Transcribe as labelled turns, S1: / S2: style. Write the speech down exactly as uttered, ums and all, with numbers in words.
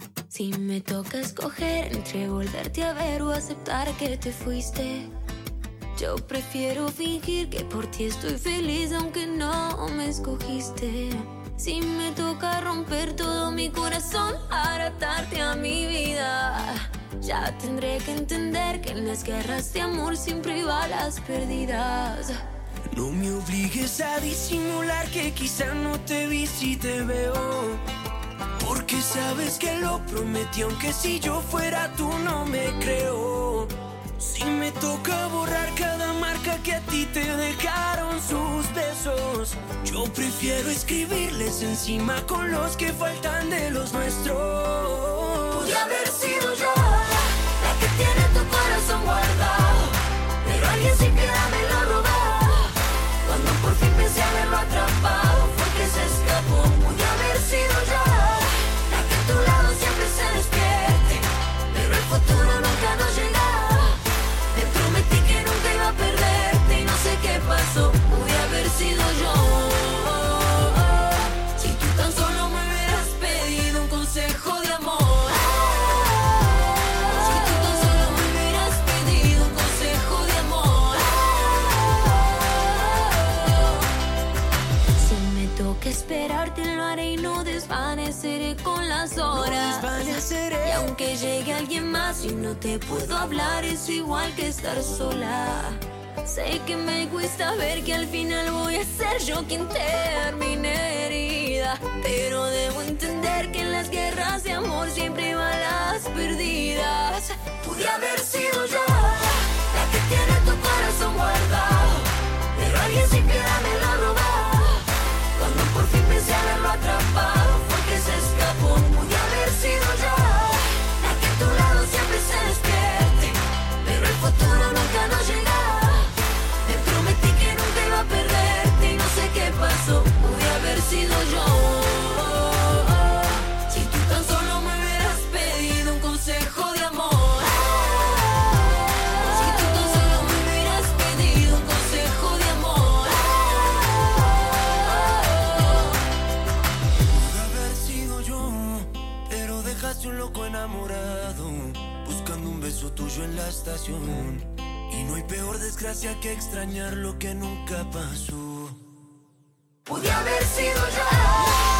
S1: Si me toca escoger entre volverte a ver o aceptar que te fuiste, yo prefiero fingir que por ti estoy feliz aunque no me escogiste. Si me toca romper todo mi corazón para atarte a mi vida, ya tendré que entender que en las guerras de amor siempre hay balas perdidas.
S2: No me obligues a disimular que quizá no te vi si te veo, porque sabes que lo prometí, aunque si yo fuera tú no me creo. Si me toca borrar cada marca que a ti te dejaron sus besos, yo prefiero escribirles encima con los que faltan de los nuestros.
S1: Pude haber sido yo la que tiene tu corazón guardado, pero alguien sin piedad me lo robó. Cuando por fin pensé haberlo atrapado, fue que se escapó. Pude haber sido yo la que a tu lado siempre se despierte, pero el futuro nunca nos llega. Te prometí que nunca iba a perderte y no sé qué pasó. Pude haber sido yo. Si tú tan solo me hubieras pedido un consejo de amor. Si tú tan solo me hubieras pedido un consejo de amor. Si me toca esperarte lo haré y no desvaneceré con las horas.
S2: No desvaneceré.
S1: Y aunque llegue alguien más y no te puedo hablar, es igual que estar sola. Sé que me cuesta ver que al final voy a ser yo quien termine herida, pero debo entender que en las guerras de amor siempre hay balas perdidas. Pude haber sido yo la que tiene tu corazón guardado, pero alguien sin piedad me lo robó. Cuando por fin pensé haberlo atrapado, fue que se escapó. Pude haber sido yo la que a tu lado siempre se despierte, pero el futuro nunca nos llega. Te prometí que nunca iba a perderte y no sé qué pasó. Pude haber sido yo. Si tú tan solo me hubieras pedido un consejo de amor. Si tú tan solo me hubieras pedido un consejo de amor.
S2: Pude haber sido yo, pero dejaste un loco enamorado, buscando un beso tuyo en la estación. Y no hay peor desgracia que extrañar lo que nunca pasó.
S1: Pude haber sido yo.